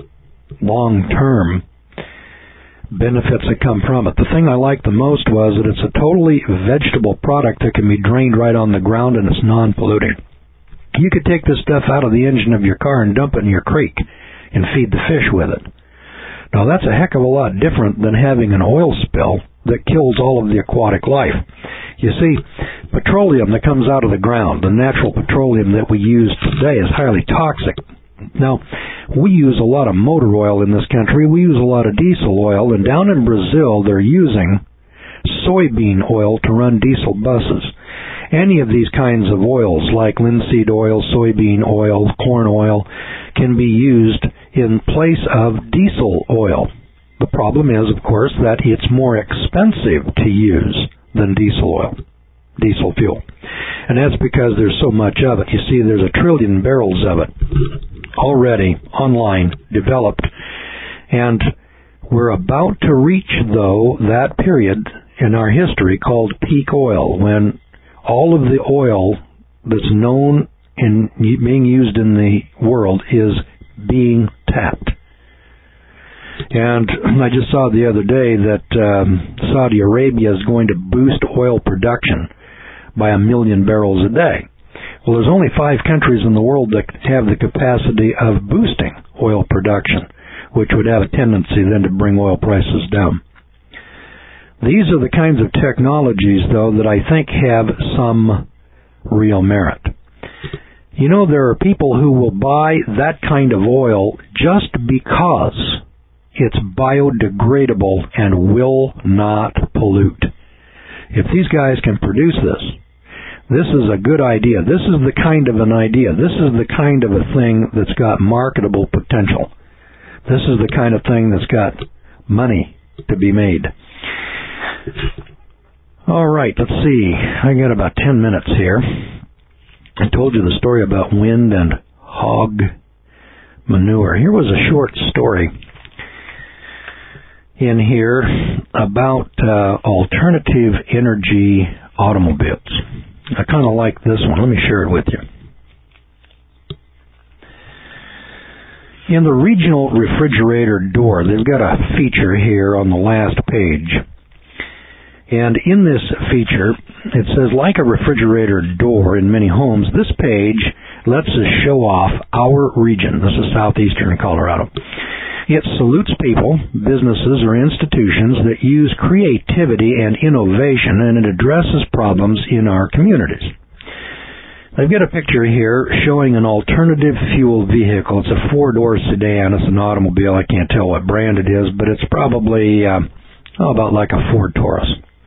long-term benefits that come from it. The thing I liked the most was that it's a totally vegetable product that can be drained right on the ground, and it's non-polluting. You could take this stuff out of the engine of your car and dump it in your creek and feed the fish with it. Now, that's a heck of a lot different than having an oil spill that kills all of the aquatic life. You see, petroleum that comes out of the ground, the natural petroleum that we use today, is highly toxic. Now, we use a lot of motor oil in this country. We use a lot of diesel oil, and down in Brazil, they're using soybean oil to run diesel buses. Any of these kinds of oils, like linseed oil, soybean oil, corn oil, can be used in place of diesel oil. The problem is, of course, that it's more expensive to use than diesel oil, diesel fuel. And that's because there's so much of it. You see, there's a trillion barrels of it already online, developed, and we're about to reach, though, that period in our history called peak oil, when all of the oil that's known in being used in the world is being tapped. And I just saw the other day that um, Saudi Arabia is going to boost oil production by a million barrels a day. Well, there's only five countries in the world that have the capacity of boosting oil production, which would have a tendency then to bring oil prices down. These are the kinds of technologies, though, that I think have some real merit. You know, there are people who will buy that kind of oil just because it's biodegradable and will not pollute. If these guys can produce this, this is a good idea. This is the kind of an idea. This is the kind of a thing that's got marketable potential. This is the kind of thing that's got money to be made. All right, let's see. I got about ten minutes here. I told you the story about wind and hog manure. Here was a short story in here about uh, alternative energy automobiles. I kind of like this one. Let me share it with you. In the regional refrigerator door, they've got a feature here on the last page. And in this feature, it says, like a refrigerator door in many homes, this page lets us show off our region. This is southeastern Colorado. It salutes people, businesses, or institutions that use creativity and innovation, and it addresses problems in our communities. I've got a picture here showing an alternative fuel vehicle. It's a four-door sedan. It's an automobile. I can't tell what brand it is, but it's probably uh, oh, about like a Ford Taurus.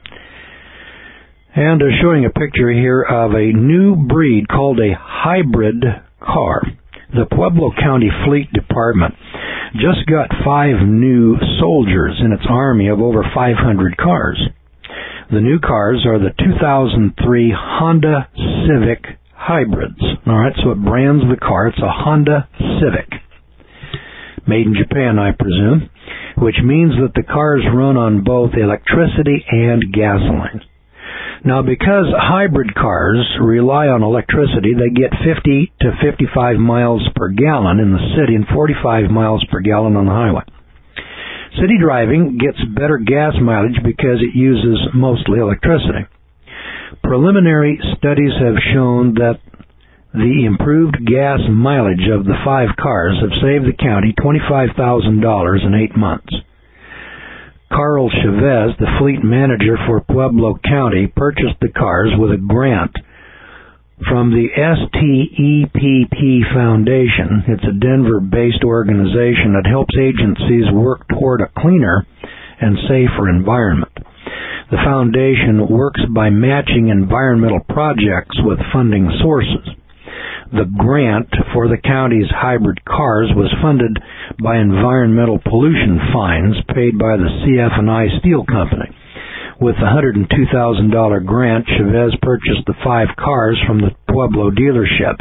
And uh, showing a picture here of a new breed called a hybrid car. The Pueblo County Fleet Department just got five new soldiers in its army of over five hundred cars. The new cars are the two thousand three Honda Civic hybrids. All right, so it brands the car. It's a Honda Civic. Made in Japan, I presume, which means that the cars run on both electricity and gasoline. Now, because hybrid cars rely on electricity, they get fifty to fifty-five miles per gallon in the city and forty-five miles per gallon on the highway. City driving gets better gas mileage because it uses mostly electricity. Preliminary studies have shown that the improved gas mileage of the five cars have saved the county twenty-five thousand dollars in eight months. Carl Chavez, the fleet manager for Pueblo County, purchased the cars with a grant from the S T E P P Foundation. It's a Denver-based organization that helps agencies work toward a cleaner and safer environment. The foundation works by matching environmental projects with funding sources. The grant for the county's hybrid cars was funded by environmental pollution fines paid by the C F and I Steel Company, With the one hundred two thousand dollars grant, Chavez purchased the five cars from the Pueblo dealership.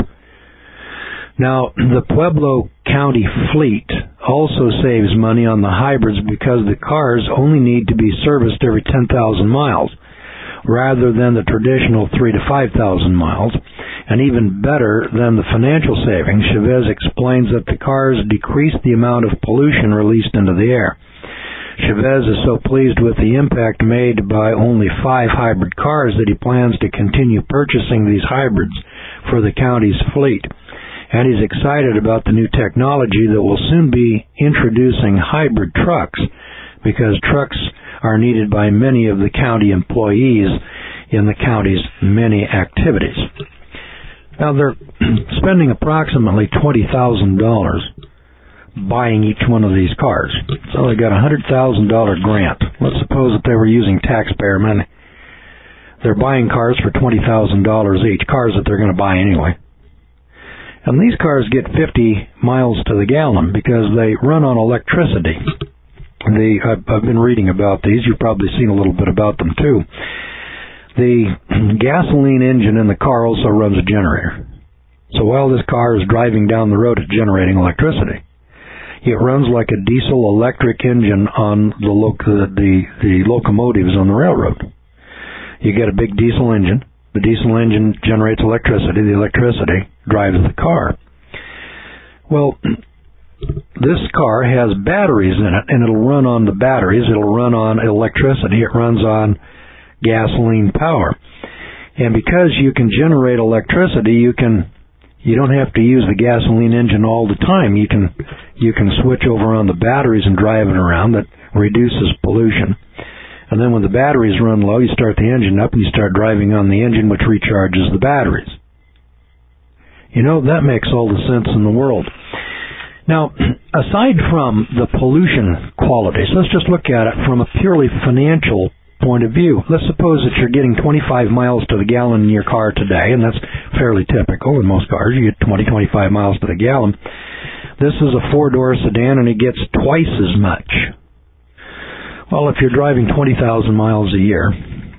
Now, the Pueblo County fleet also saves money on the hybrids because the cars only need to be serviced every ten thousand miles, rather than the traditional three to five thousand miles. And even better than the financial savings, Chavez explains that the cars decrease the amount of pollution released into the air. Chavez is so pleased with the impact made by only five hybrid cars that he plans to continue purchasing these hybrids for the county's fleet. And he's excited about the new technology that will soon be introducing hybrid trucks, because trucks are needed by many of the county employees in the county's many activities. Now, they're spending approximately twenty thousand dollars buying each one of these cars. So they got a one hundred thousand dollars grant. Let's suppose that they were using taxpayer money. They're buying cars for twenty thousand dollars each, cars that they're going to buy anyway. And these cars get fifty miles to the gallon because they run on electricity. The, I've, I've been reading about these. You've probably seen a little bit about them too. The gasoline engine in the car also runs a generator. So while this car is driving down the road, it's generating electricity. It runs like a diesel-electric engine on the, lo- the, the, the locomotives on the railroad. You get a big diesel engine. The diesel engine generates electricity. The electricity drives the car. Well, this car has batteries in it, and it'll run on the batteries. It'll run on electricity. It runs on gasoline power. And because you can generate electricity, you can you don't have to use the gasoline engine all the time. You can you can switch over on the batteries and drive it around. That reduces pollution. And then when the batteries run low, you start the engine up and you start driving on the engine, which recharges the batteries. You know, that makes all the sense in the world. Now, aside from the pollution qualities, let's just look at it from a purely financial point of view. Let's suppose that you're getting twenty-five miles to the gallon in your car today, and that's fairly typical in most cars. You get twenty, twenty-five miles to the gallon. This is a four-door sedan, and it gets twice as much. Well, if you're driving twenty thousand miles a year,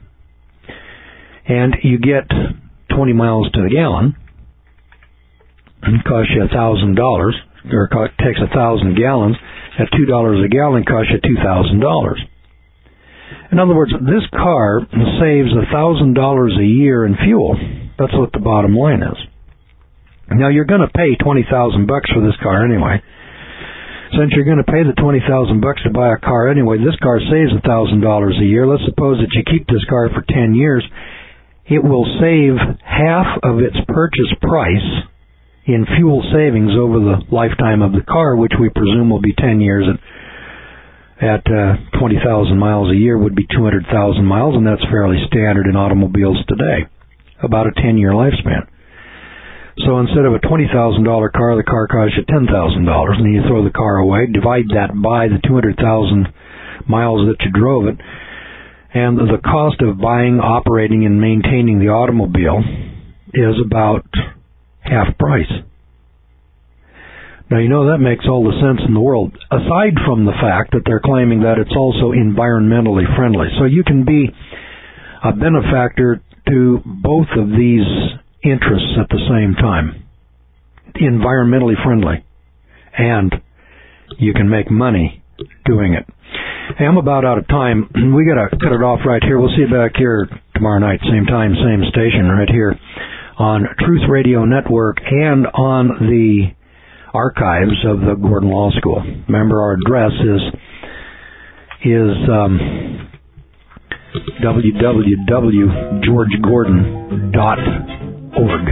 and you get twenty miles to the gallon, it costs you one thousand dollars, or it takes one thousand gallons, at two dollars a gallon costs you two thousand dollars. In other words, this car saves one thousand dollars a year in fuel. That's what the bottom line is. Now, you're going to pay twenty thousand bucks for this car anyway. Since you're going to pay the twenty thousand bucks to buy a car anyway, this car saves one thousand dollars a year. Let's suppose that you keep this car for ten years. It will save half of its purchase price in fuel savings over the lifetime of the car, which we presume will be ten years at at uh, twenty thousand miles a year would be two hundred thousand miles, and that's fairly standard in automobiles today, about a ten-year lifespan. So instead of a twenty thousand dollars car, the car costs you ten thousand dollars, and then you throw the car away, divide that by the two hundred thousand miles that you drove it, and the cost of buying, operating, and maintaining the automobile is about half price. Now, you know, that makes all the sense in the world, aside from the fact that they're claiming that it's also environmentally friendly. So you can be a benefactor to both of these interests at the same time. Environmentally friendly, and you can make money doing it. Hey, I'm about out of time. We got to cut it off right here. We'll see you back here tomorrow night, same time, same station, right here on Truth Radio Network and on the archives of the Gordon Law School. Remember, our address is is um, w w w dot george gordon dot org.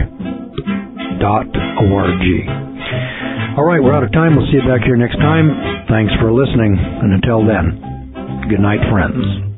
All right, we're out of time. We'll see you back here next time. Thanks for listening, and until then, good night, friends.